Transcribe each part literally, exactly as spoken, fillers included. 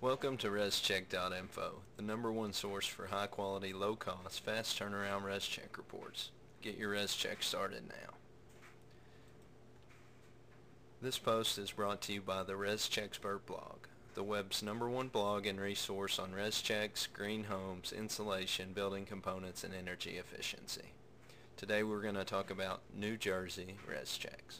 Welcome to ResCheck dot info, the number one source for high quality, low cost, fast turnaround ResCheck reports. Get your ResCheck started now. This post is brought to you by the ResCheckspert blog, the web's number one blog and resource on ResChecks, green homes, insulation, building components, and energy efficiency. Today we're going to talk about New Jersey ResChecks.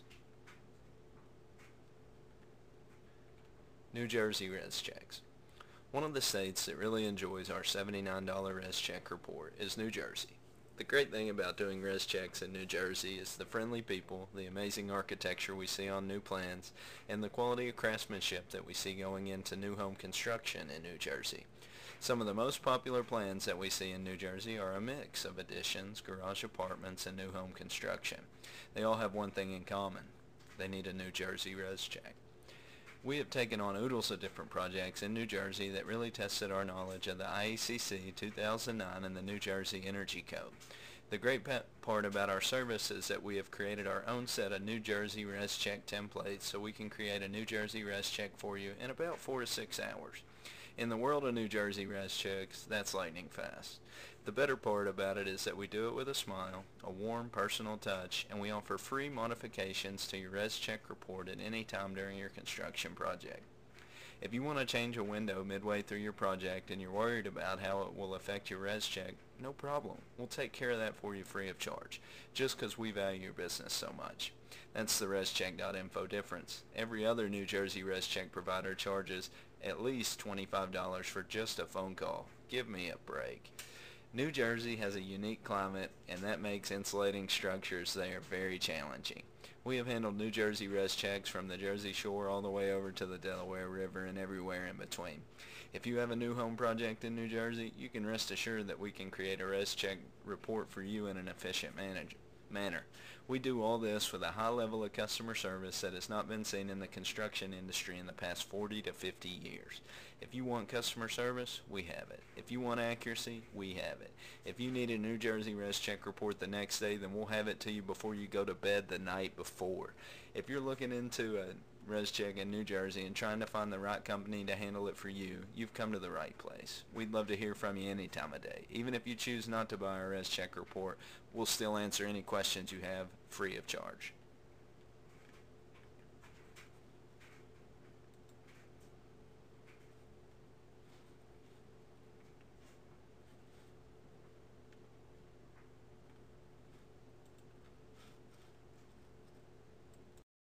New Jersey ResChecks. One of the states that really enjoys our seventy-nine dollar ResCheck report is New Jersey. The great thing about doing ResChecks in New Jersey is the friendly people, the amazing architecture we see on new plans, and the quality of craftsmanship that we see going into new home construction in New Jersey. Some of the most popular plans that we see in New Jersey are a mix of additions, garage apartments, and new home construction. They all have one thing in common. They need a New Jersey ResCheck. We have taken on oodles of different projects in New Jersey that really tested our knowledge of the I E C C two thousand nine and the New Jersey Energy Code. The great part about our service is that we have created our own set of New Jersey ResCheck templates so we can create a New Jersey ResCheck for you in about four to six hours. In the world of New Jersey ResChecks, that's lightning fast. The better part about it is that we do it with a smile, a warm personal touch, and we offer free modifications to your ResCheck report at any time during your construction project. If you want to change a window midway through your project and you're worried about how it will affect your ResCheck, no problem. We'll take care of that for you free of charge, just because we value your business so much. That's the ResCheck dot info difference. Every other New Jersey ResCheck provider charges at least twenty-five dollars for just a phone call. Give me a break. New Jersey has a unique climate, and that makes insulating structures there very challenging. We have handled New Jersey ResChecks from the Jersey Shore all the way over to the Delaware River and everywhere in between. If you have a new home project in New Jersey, you can rest assured that we can create a ResCheck report for you in an efficient manage manner. We do all this with a high level of customer service that has not been seen in the construction industry in the past forty to fifty years. If you want customer service, we have it. If you want accuracy, we have it. If you need a New Jersey ResCheck report the next day, then we'll have it to you before you go to bed the night before. If you're looking into a ResCheck in New Jersey and trying to find the right company to handle it for you, you've come to the right place. We'd love to hear from you any time of day. Even if you choose not to buy our ResCheck report, we'll still answer any questions you have free of charge.